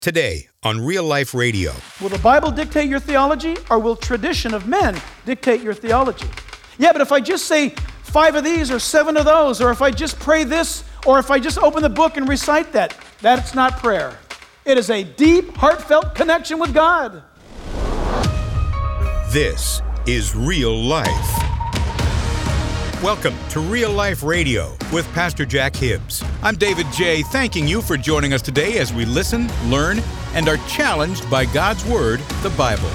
Today on Real Life Radio. Will the Bible dictate your theology, or will tradition of men dictate your theology? Yeah, but if I just say 5 of these or 7 of those, or if I just pray this, or if I just open the book and recite that, that's not prayer. It is a deep, heartfelt connection with God. This is Real Life. Welcome to Real Life Radio with Pastor Jack Hibbs. I'm David J., thanking you for joining us today as we listen, learn, and are challenged by God's Word, the Bible.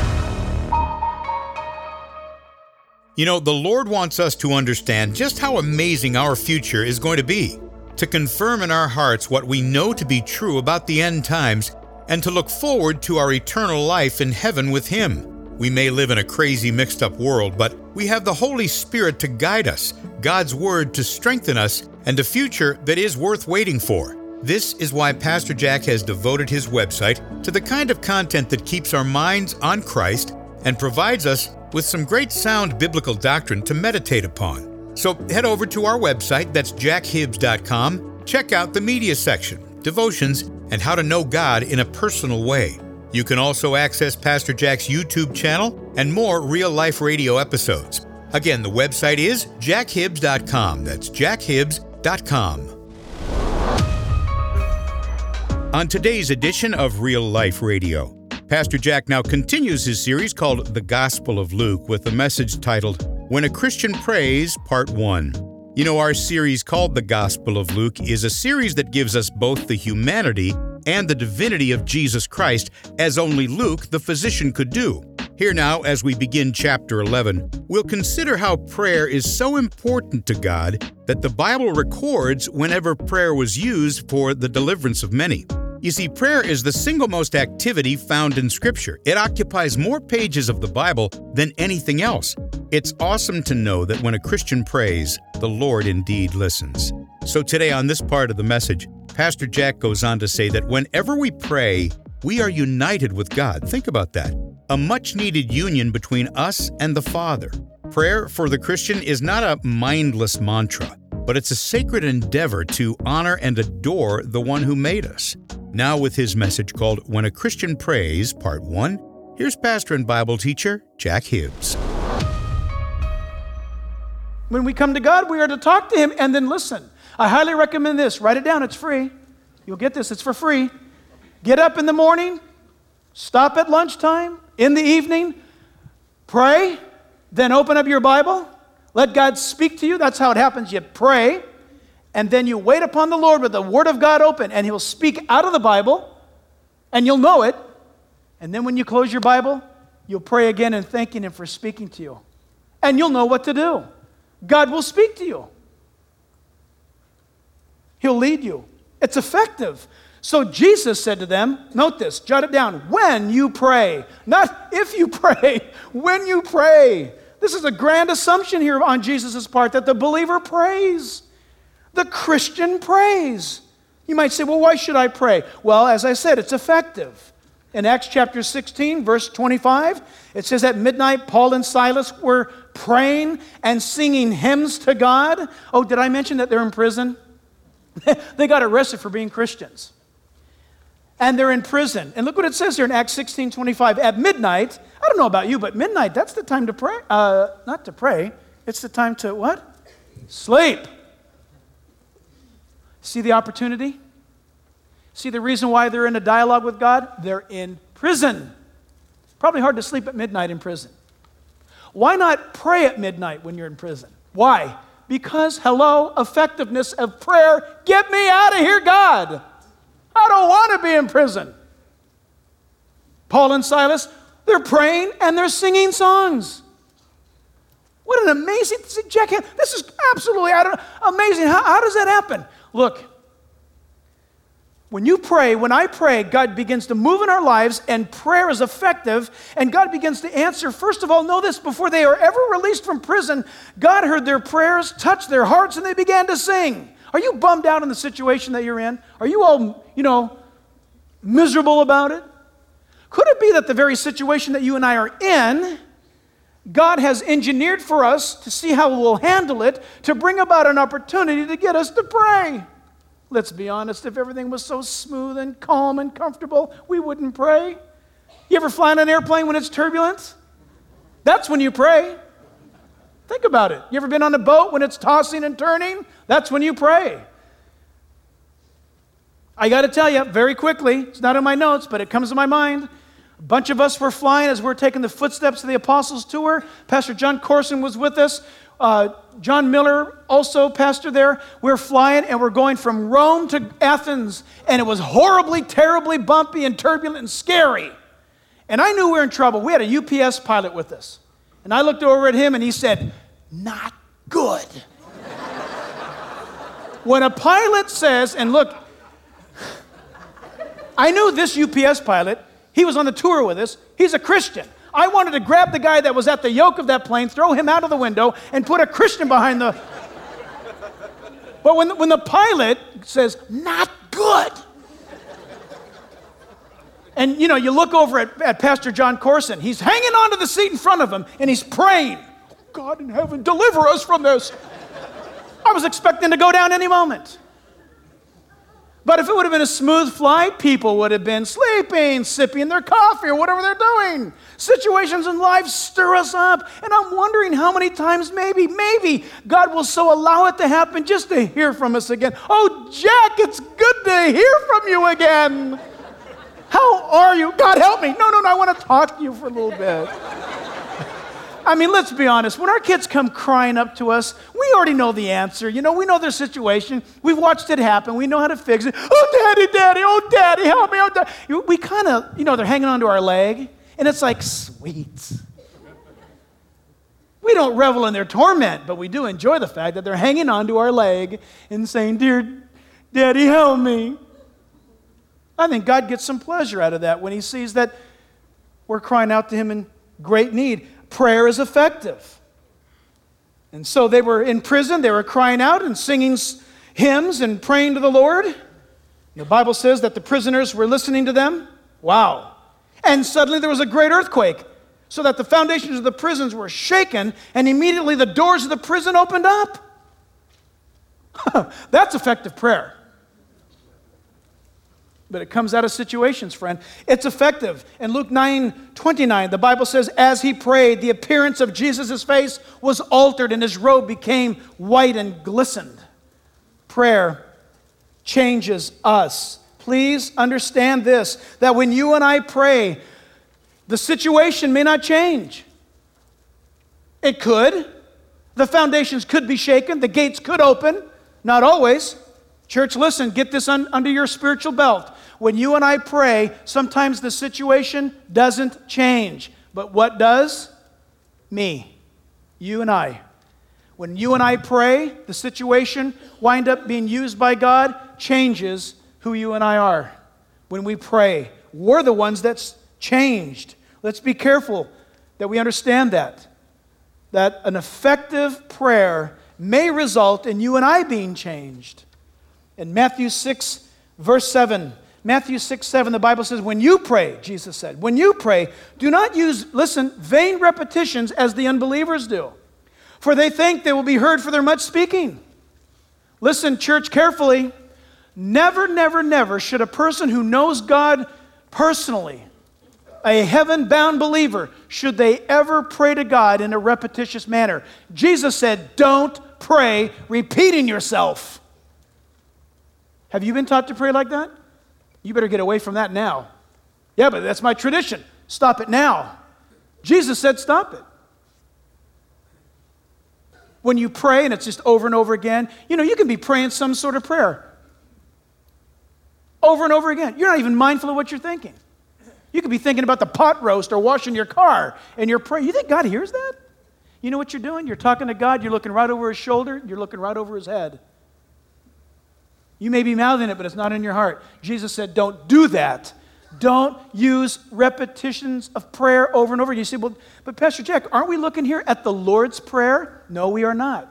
You know, the Lord wants us to understand just how amazing our future is going to be, to confirm in our hearts what we know to be true about the end times, and to look forward to our eternal life in heaven with Him. We may live in a crazy, mixed-up world, but we have the Holy Spirit to guide us, God's Word to strengthen us, and a future that is worth waiting for. This is why Pastor Jack has devoted his website to the kind of content that keeps our minds on Christ and provides us with some great sound biblical doctrine to meditate upon. So head over to our website, that's jackhibbs.com, check out the media section, devotions, and how to know God in a personal way. You can also access Pastor Jack's YouTube channel and more Real Life Radio episodes. Again, the website is jackhibbs.com. That's jackhibbs.com. On today's edition of Real Life Radio, Pastor Jack now continues his series called The Gospel of Luke with a message titled, When a Christian Prays, Part 1. You know, our series called The Gospel of Luke is a series that gives us both the humanity and the divinity of Jesus Christ, as only Luke, the physician, could do. Here now, as we begin chapter 11, we'll consider how prayer is so important to God that the Bible records whenever prayer was used for the deliverance of many. You see, prayer is the single most activity found in Scripture. It occupies more pages of the Bible than anything else. It's awesome to know that when a Christian prays, the Lord indeed listens. So today on this part of the message, Pastor Jack goes on to say that whenever we pray, we are united with God. Think about that. A much-needed union between us and the Father. Prayer for the Christian is not a mindless mantra, but it's a sacred endeavor to honor and adore the one who made us. Now with his message called When a Christian Prays, Part 1, here's pastor and Bible teacher Jack Hibbs. When we come to God, we are to talk to Him and then listen. I highly recommend this. Write it down. It's free. You'll get this. It's for free. Get up in the morning. Stop at lunchtime. In the evening. Pray. Then open up your Bible. Let God speak to you. That's how it happens. You pray. And then you wait upon the Lord with the Word of God open. And He'll speak out of the Bible. And you'll know it. And then when you close your Bible, you'll pray again and thanking Him for speaking to you. And you'll know what to do. God will speak to you. He'll lead you. It's effective. So Jesus said to them, note this, jot it down, when you pray. Not if you pray, when you pray. This is a grand assumption here on Jesus' part, that the believer prays. The Christian prays. You might say, well, why should I pray? Well, as I said, it's effective. In Acts chapter 16, verse 25, it says at midnight, Paul and Silas were praying and singing hymns to God. Oh, did I mention that they're in prison? They got arrested for being Christians. And they're in prison. And look what it says here in Acts 16:25. At midnight, I don't know about you, but midnight, that's the time to pray. Not to pray. It's the time to what? Sleep. See the opportunity? See the reason why they're in a dialogue with God? They're in prison. Probably hard to sleep at midnight in prison. Why not pray at midnight when you're in prison? Why? Because, hello, effectiveness of prayer. Get me out of here, God. I don't want to be in prison. Paul and Silas, they're praying and they're singing songs. What an amazing, Jack, this is absolutely amazing. How does that happen? Look, when you pray, when I pray, God begins to move in our lives and prayer is effective and God begins to answer. First of all, know this, before they are ever released from prison, God heard their prayers, touched their hearts, and they began to sing. Are you bummed out in the situation that you're in? Are you all, miserable about it? Could it be that the very situation that you and I are in, God has engineered for us to see how we'll handle it, to bring about an opportunity to get us to pray? Let's be honest, if everything was so smooth and calm and comfortable, we wouldn't pray. You ever fly on an airplane when it's turbulent? That's when you pray. Think about it. You ever been on a boat when it's tossing and turning? That's when you pray. I got to tell you very quickly, it's not in my notes, but it comes to my mind. A bunch of us were flying as we're taking the footsteps of the Apostles' tour. Pastor John Corson was with us. John Miller, also pastor there. We're flying and we're going from Rome to Athens, and it was horribly, terribly bumpy and turbulent and scary. And I knew we were in trouble. We had a UPS pilot with us. And I looked over at him and he said, "Not good." When a pilot says, and look, I knew this UPS pilot, he was on the tour with us, he's a Christian. I wanted to grab the guy that was at the yoke of that plane, throw him out of the window, and put a Christian behind the... But when the pilot says, "Not good," and you know, you look over at Pastor John Corson, he's hanging onto the seat in front of him, and he's praying, "God in heaven, deliver us from this." I was expecting to go down any moment. But if it would have been a smooth flight, people would have been sleeping, sipping their coffee, or whatever they're doing. Situations in life stir us up, and I'm wondering how many times maybe God will so allow it to happen just to hear from us again. "Oh, Jack, it's good to hear from you again. How are you? God, help me." No, I want to talk to you for a little bit. I mean, let's be honest. When our kids come crying up to us, we already know the answer. You know, we know their situation. We've watched it happen. We know how to fix it. "Oh, Daddy, oh, Daddy, help me, oh, Daddy." We kind of, they're hanging onto our leg, and it's like, sweet. We don't revel in their torment, but we do enjoy the fact that they're hanging onto our leg and saying, "Dear Daddy, help me." I think God gets some pleasure out of that when he sees that we're crying out to him in great need. Prayer is effective. And so they were in prison, they were crying out and singing hymns and praying to the Lord. The Bible says that the prisoners were listening to them. Wow. And suddenly there was a great earthquake, so that the foundations of the prisons were shaken, and immediately the doors of the prison opened up. That's effective prayer. But it comes out of situations, friend. It's effective. In Luke 9:29, the Bible says, as he prayed, the appearance of Jesus' face was altered and his robe became white and glistened. Prayer changes us. Please understand this, that when you and I pray, the situation may not change. It could. The foundations could be shaken. The gates could open. Not always. Church, listen, get this under your spiritual belt. When you and I pray, sometimes the situation doesn't change. But what does? Me. You and I. When you and I pray, the situation wind up being used by God, changes who you and I are. When we pray, we're the ones that's changed. Let's be careful that we understand that an effective prayer may result in you and I being changed. In Matthew 6, verse 7, Matthew 6:7, the Bible says, when you pray, Jesus said, when you pray, do not use, listen, vain repetitions as the unbelievers do, for they think they will be heard for their much speaking. Listen, church, carefully. Never, never, never should a person who knows God personally, a heaven-bound believer, should they ever pray to God in a repetitious manner. Jesus said, don't pray repeating yourself. Have you been taught to pray like that? You better get away from that now. Yeah, but that's my tradition. Stop it now. Jesus said stop it. When you pray and it's just over and over again, you can be praying some sort of prayer. Over and over again. You're not even mindful of what you're thinking. You could be thinking about the pot roast or washing your car and you're praying. You think God hears that? You know what you're doing? You're talking to God. You're looking right over his shoulder. You're looking right over his head. You may be mouthing it, but it's not in your heart. Jesus said, don't do that. Don't use repetitions of prayer over and over. You say, well, but Pastor Jack, aren't we looking here at the Lord's Prayer? No, we are not.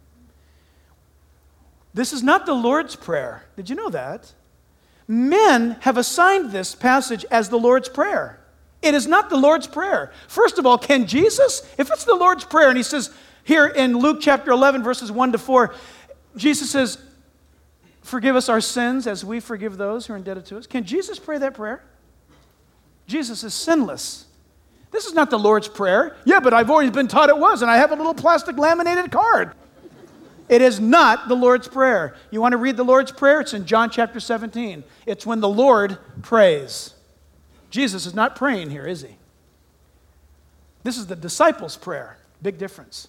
This is not the Lord's Prayer. Did you know that? Men have assigned this passage as the Lord's Prayer. It is not the Lord's Prayer. First of all, can Jesus, if it's the Lord's Prayer, and he says here in Luke chapter 11, verses 1 to 4, Jesus says, forgive us our sins as we forgive those who are indebted to us. Can Jesus pray that prayer? Jesus is sinless. This is not the Lord's Prayer. Yeah, but I've always been taught it was, and I have a little plastic laminated card. It is not the Lord's Prayer. You want to read the Lord's Prayer? It's in John chapter 17. It's when the Lord prays. Jesus is not praying here, is he? This is the disciples' prayer. Big difference.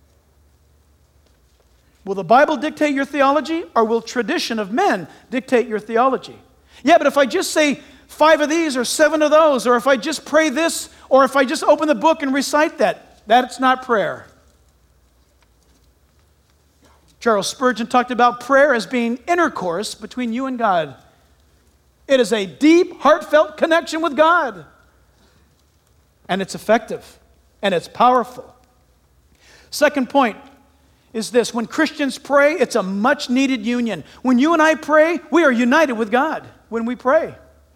Will the Bible dictate your theology, or will tradition of men dictate your theology? Yeah, but if I just say 5 of these or 7 of those, or if I just pray this, or if I just open the book and recite that, that's not prayer. Charles Spurgeon talked about prayer as being intercourse between you and God. It is a deep, heartfelt connection with God. And it's effective, and it's powerful. Second point is this: when Christians pray, it's a much-needed union. When you and I pray, we are united with God when we pray.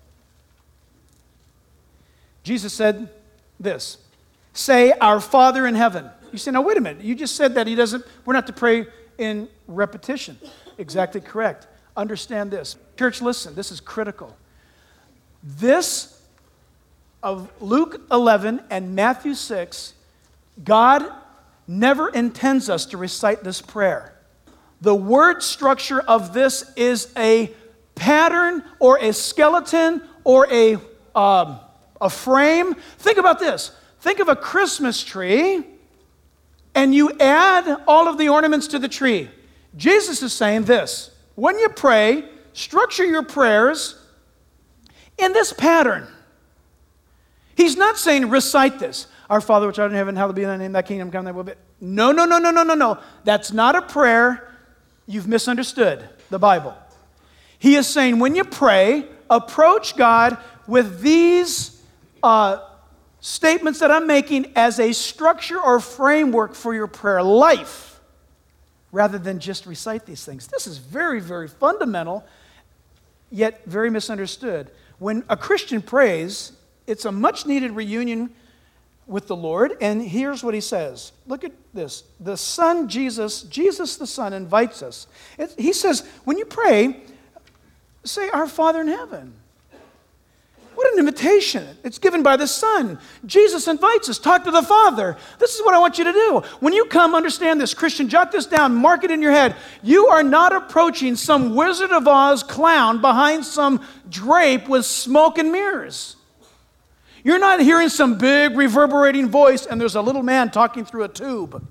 Jesus said this, say, "Our Father in heaven." You say, now wait a minute, you just said that we're not to pray in repetition. Exactly correct. Understand this. Church, listen, this is critical. This of Luke 11 and Matthew 6, God never intends us to recite this prayer. The word structure of this is a pattern or a skeleton or a frame. Think about this. Think of a Christmas tree, and you add all of the ornaments to the tree. Jesus is saying this: when you pray, structure your prayers in this pattern. He's not saying recite this. Our Father which art in heaven, hallowed be thy name, thy kingdom come, thy will be. No. That's not a prayer. You've misunderstood the Bible. He is saying when you pray, approach God with these statements that I'm making as a structure or framework for your prayer life, rather than just recite these things. This is very, very fundamental, yet very misunderstood. When a Christian prays, it's a much-needed reunion with the Lord, and here's what he says. Look at this. The Son, Jesus the Son, invites us. He says, when you pray, say, "Our Father in heaven." What an invitation. It's given by the Son. Jesus invites us. Talk to the Father. This is what I want you to do. When you come, understand this. Christian, jot this down. Mark it in your head. You are not approaching some Wizard of Oz clown behind some drape with smoke and mirrors. You're not hearing some big reverberating voice and there's a little man talking through a tube.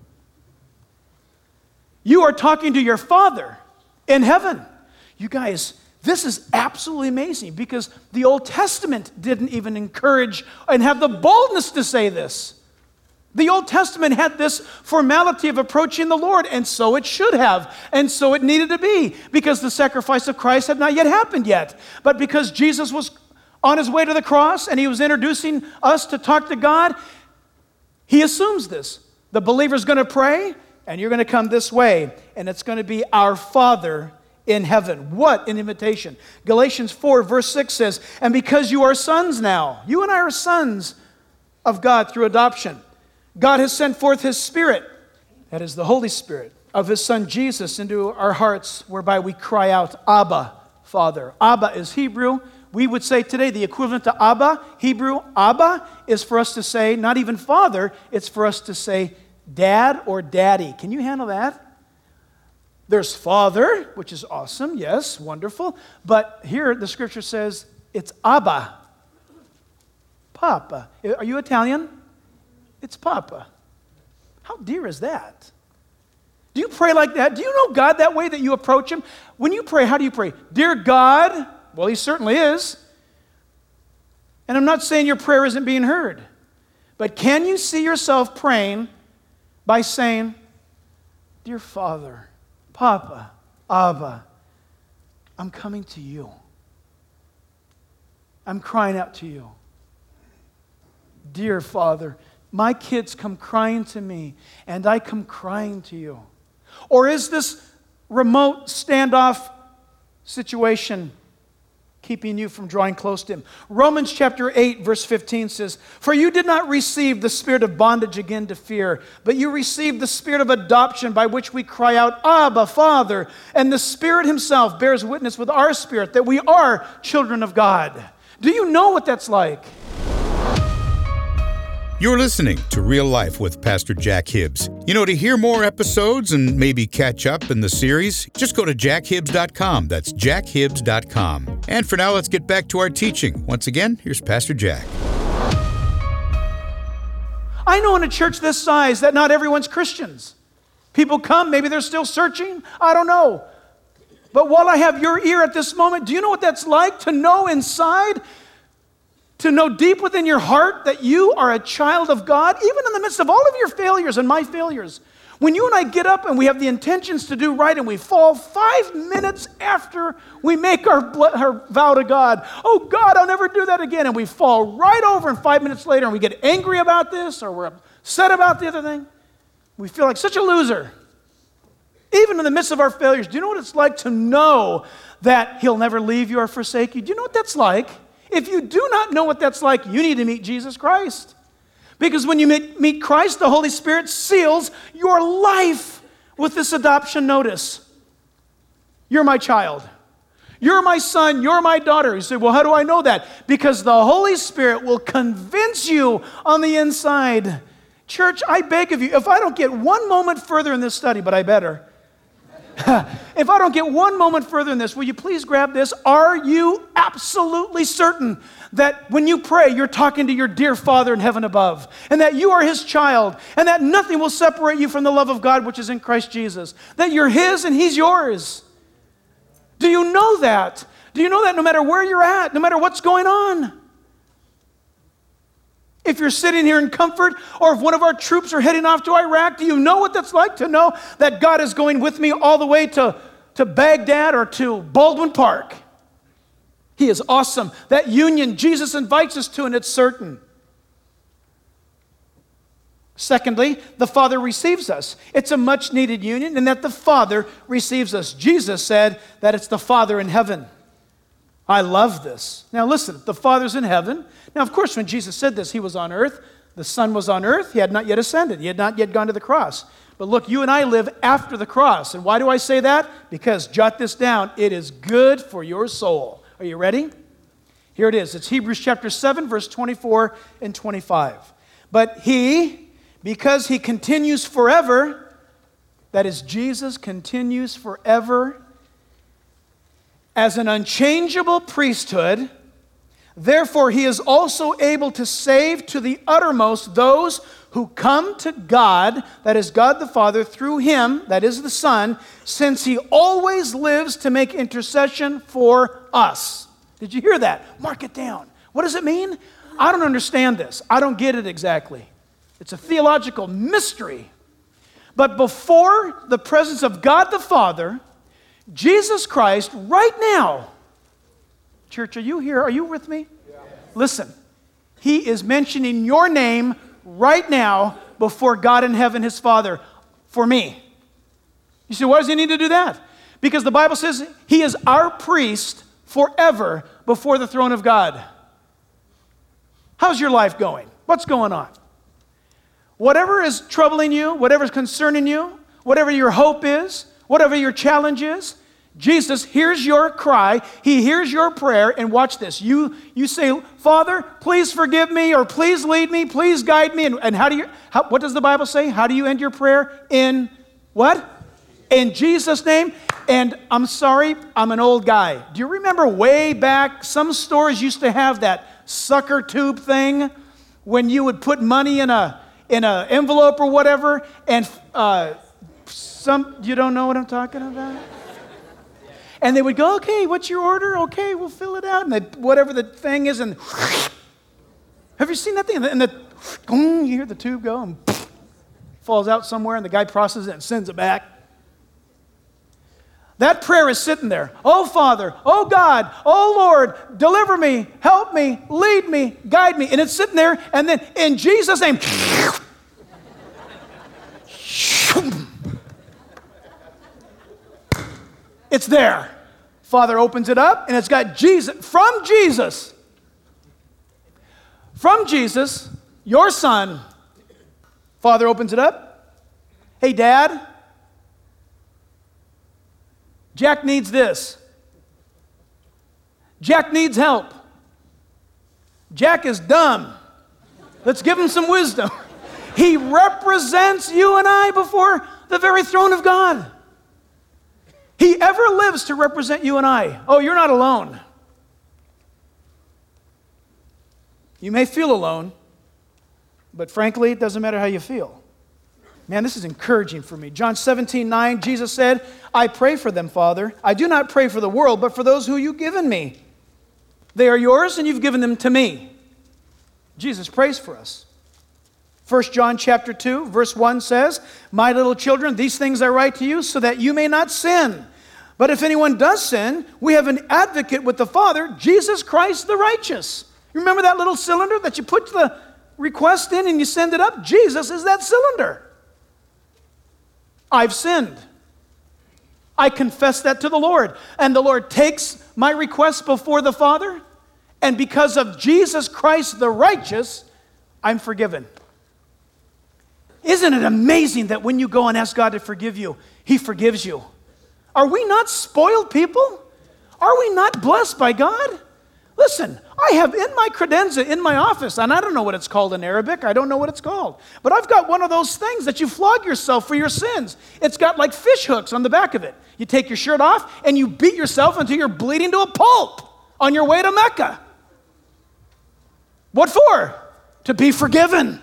You are talking to your Father in heaven. You guys, this is absolutely amazing because the Old Testament didn't even encourage and have the boldness to say this. The Old Testament had this formality of approaching the Lord, and so it should have, and so it needed to be, because the sacrifice of Christ had not yet happened yet. But because Jesus was on his way to the cross and he was introducing us to talk to God, he assumes this. The believer's going to pray, and you're going to come this way, and it's going to be our Father in heaven. What an invitation. Galatians 4 verse 6 says, "And because you are sons now," you and I are sons of God through adoption, "God has sent forth his Spirit," that is the Holy Spirit, "of his Son Jesus into our hearts, whereby we cry out, Abba, Father." Abba is Hebrew. We would say today the equivalent to Abba, Hebrew, Abba, is for us to say, not even Father, it's for us to say Dad or Daddy. Can you handle that? There's Father, which is awesome, yes, wonderful. But here the Scripture says it's Abba, Papa. Are you Italian? It's Papa. How dear is that? Do you pray like that? Do you know God that way, that you approach him? When you pray, how do you pray? Dear God, well, he certainly is. And I'm not saying your prayer isn't being heard. But can you see yourself praying by saying, "Dear Father, Papa, Abba, I'm coming to you. I'm crying out to you. Dear Father, my kids come crying to me, and I come crying to you." Or is this remote standoff situation keeping you from drawing close to him. Romans chapter 8, verse 15 says, "For you did not receive the spirit of bondage again to fear, but you received the spirit of adoption by which we cry out, Abba, Father. And the Spirit himself bears witness with our spirit that we are children of God." Do you know what that's like? You're listening to Real Life with Pastor Jack Hibbs. To hear more episodes and maybe catch up in the series, just go to jackhibbs.com. That's jackhibbs.com. And for now, let's get back to our teaching. Once again, here's Pastor Jack. I know in a church this size that not everyone's Christians. People come, maybe they're still searching, I don't know. But while I have your ear at this moment, do you know what that's like to know inside, to know deep within your heart that you are a child of God, even in the midst of all of your failures and my failures? When you and I get up and we have the intentions to do right and we fall 5 minutes after we make our vow to God, "Oh God, I'll never do that again," and we fall right over, and 5 minutes later and we get angry about this or we're upset about the other thing, we feel like such a loser. Even in the midst of our failures, do you know what it's like to know that He'll never leave you or forsake you? Do you know what that's like? If you do not know what that's like, you need to meet Jesus Christ. Because when you meet Christ, the Holy Spirit seals your life with this adoption notice. You're my child. You're my son. You're my daughter. You say, "Well, how do I know that?" Because the Holy Spirit will convince you on the inside. Church, I beg of you, if I don't get one moment further in this study, but I better, if I don't get one moment further in this, will you please grab this? Are you absolutely certain that when you pray, you're talking to your dear Father in heaven above, and that you are His child, and that nothing will separate you from the love of God which is in Christ Jesus? That you're His and He's yours. Do you know that? Do you know that no matter where you're at, no matter what's going on? If you're sitting here in comfort, or if one of our troops are heading off to Iraq, do you know what that's like to know that God is going with me all the way to Baghdad or to Baldwin Park? He is awesome. That union Jesus invites us to, and it's certain. Secondly, the Father receives us. It's a much-needed union in that the Father receives us. Jesus said that it's the Father in heaven. I love this. Now listen, the Father's in heaven. Now, of course, when Jesus said this, He was on earth. The Son was on earth. He had not yet ascended. He had not yet gone to the cross. But look, you and I live after the cross. And why do I say that? Because, jot this down, it is good for your soul. Are you ready? Here it is. It's Hebrews chapter 7, verse 24 and 25. But He, because He continues forever, that is, Jesus continues forever, as an unchangeable priesthood, therefore He is also able to save to the uttermost those who come to God, that is God the Father, through Him, that is the Son, since He always lives to make intercession for us. Did you hear that? Mark it down. What does it mean? I don't understand this. I don't get it exactly. It's a theological mystery. But before the presence of God the Father, Jesus Christ, right now, church, are you here? Are you with me? Yeah. Listen, He is mentioning your name right now before God in heaven, His Father, for me. You say, why does He need to do that? Because the Bible says He is our priest forever before the throne of God. How's your life going? What's going on? Whatever is troubling you, whatever is concerning you, whatever your hope is, whatever your challenge is, Jesus hears your cry, He hears your prayer, and watch this. You say, "Father, please forgive me," or "Please lead me, please guide me." And what does the Bible say? How do you end your prayer? In what? In Jesus' name. And I'm sorry, I'm an old guy. Do you remember way back, some stores used to have that sucker tube thing when you would put money in a envelope or whatever, and you don't know what I'm talking about? And they would go, "Okay, what's your order? Okay, we'll fill it out." And whatever the thing is, and have you seen that thing? And you hear the tube go and falls out somewhere, and the guy processes it and sends it back. That prayer is sitting there. "Oh Father, oh God, oh Lord, deliver me, help me, lead me, guide me." And it's sitting there, and then in Jesus' name, it's there. Father opens it up, and it's got Jesus, from Jesus, your son. Father opens it up. Hey, Dad, Jack needs this. Jack needs help. Jack is dumb. Let's give him some wisdom. He represents you and I before the very throne of God. He ever lives to represent you and I. Oh, you're not alone. You may feel alone, but frankly, it doesn't matter how you feel. Man, this is encouraging for me. John 17:9, Jesus said, I pray for them, Father. I do not pray for the world, but for those who you've given me. They are yours, and you've given them to me. Jesus prays for us. 1 John chapter 2, verse 1 says, My little children, these things I write to you so that you may not sin. But if anyone does sin, we have an advocate with the Father, Jesus Christ the righteous. You remember that little cylinder that you put the request in and you send it up? Jesus is that cylinder. I've sinned. I confess that to the Lord. And the Lord takes my request before the Father. And because of Jesus Christ the righteous, I'm forgiven. Isn't it amazing that when you go and ask God to forgive you, He forgives you? Are we not spoiled people? Are we not blessed by God? Listen, I have in my credenza in my office, and I don't know what it's called in Arabic. I don't know what it's called. But I've got one of those things that you flog yourself for your sins. It's got like fish hooks on the back of it. You take your shirt off, and you beat yourself until you're bleeding to a pulp on your way to Mecca. What for? To be forgiven.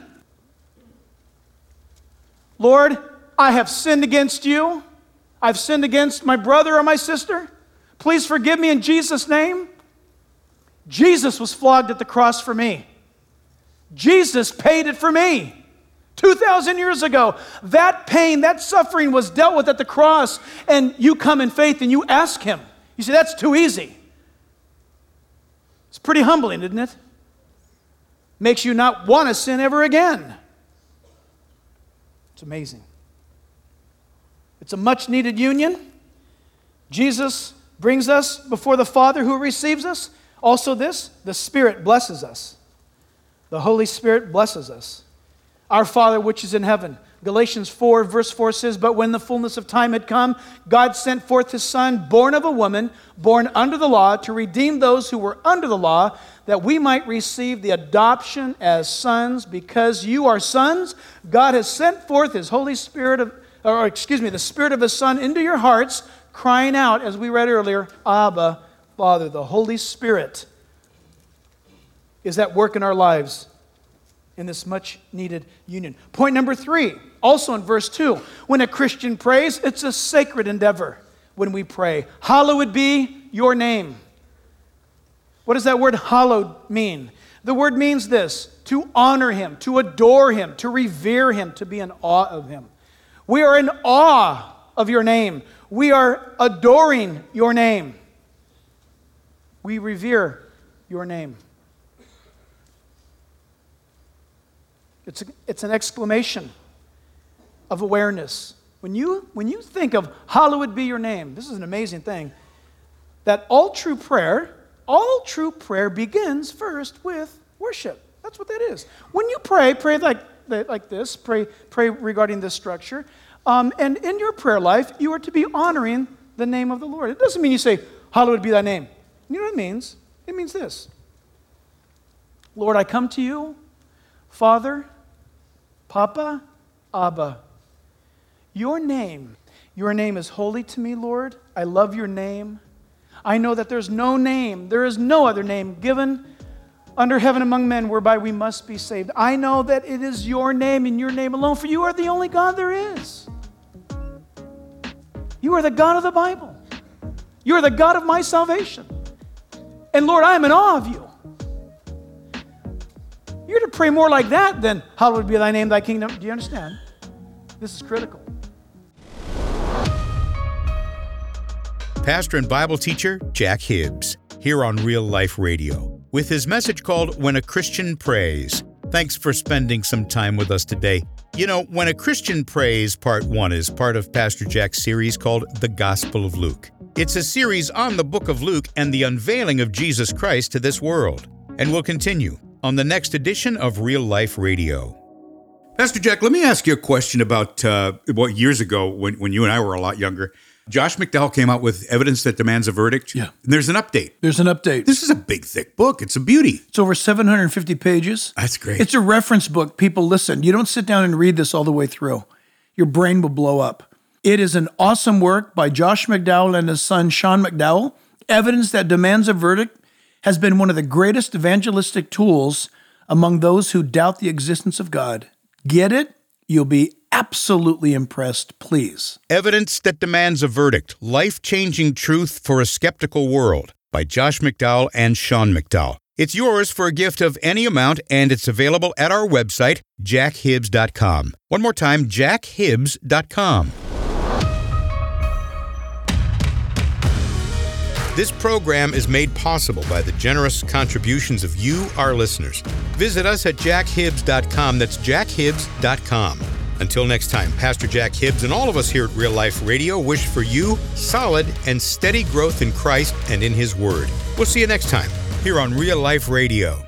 Lord, I have sinned against you. I've sinned against my brother or my sister. Please forgive me in Jesus' name. Jesus was flogged at the cross for me. Jesus paid it for me. 2,000 years ago, that pain, that suffering was dealt with at the cross, and you come in faith and you ask Him. You say, that's too easy. It's pretty humbling, isn't it? Makes you not want to sin ever again. It's amazing. It's a much-needed union. Jesus brings us before the Father who receives us. Also this, the Spirit blesses us. The Holy Spirit blesses us. Our Father which is in heaven. Galatians 4 verse 4 says, But when the fullness of time had come, God sent forth His Son, born of a woman, born under the law, to redeem those who were under the law, that we might receive the adoption as sons. Because you are sons, God has sent forth His Holy Spirit, the Spirit of His Son into your hearts, crying out, as we read earlier, Abba, Father. The Holy Spirit is at work in our lives in this much-needed union. Point number 3, also in verse 2, when a Christian prays, it's a sacred endeavor when we pray. Hallowed be your name. What does that word hallowed mean? The word means this, to honor Him, to adore Him, to revere Him, to be in awe of Him. We are in awe of your name. We are adoring your name. We revere your name. It's an exclamation of awareness. When you think of hallowed be your name, this is an amazing thing, that all true prayer begins first with worship. That's what that is. When you pray like this, pray regarding this structure, and in your prayer life, you are to be honoring the name of the Lord. It doesn't mean you say, hallowed be thy name. You know what it means? It means this. Lord, I come to you, Father, Papa, Abba. Your name is holy to me, Lord. I love your name. I know that there is no other name given under heaven among men whereby we must be saved. I know that it is your name and your name alone, for you are the only God there is. You are the God of the Bible. You are the God of my salvation. And Lord, I am in awe of you. You're to pray more like that than, hallowed be thy name, thy kingdom. Do you understand? This is critical. Pastor and Bible teacher Jack Hibbs, here on Real Life Radio, with his message called When a Christian Prays. Thanks for spending some time with us today. You know, When a Christian Prays, Part 1 is part of Pastor Jack's series called The Gospel of Luke. It's a series on the book of Luke and the unveiling of Jesus Christ to this world. And we'll continue on the next edition of Real Life Radio. Pastor Jack, let me ask you a question about years ago when you and I were a lot younger. Josh McDowell came out with Evidence That Demands a Verdict. Yeah. And there's an update. There's an update. This is a big, thick book. It's a beauty. It's over 750 pages. That's great. It's a reference book. People, listen, you don't sit down and read this all the way through. Your brain will blow up. It is an awesome work by Josh McDowell and his son, Sean McDowell. Evidence That Demands a Verdict has been one of the greatest evangelistic tools among those who doubt the existence of God. Get it? You'll be absolutely impressed, please. Evidence That Demands a Verdict, Life-Changing Truth for a Skeptical World by Josh McDowell and Sean McDowell. It's yours for a gift of any amount, and it's available at our website, jackhibbs.com. One more time, jackhibbs.com. This program is made possible by the generous contributions of you, our listeners. Visit us at jackhibbs.com. That's jackhibbs.com. Until next time, Pastor Jack Hibbs and all of us here at Real Life Radio wish for you solid and steady growth in Christ and in His Word. We'll see you next time here on Real Life Radio.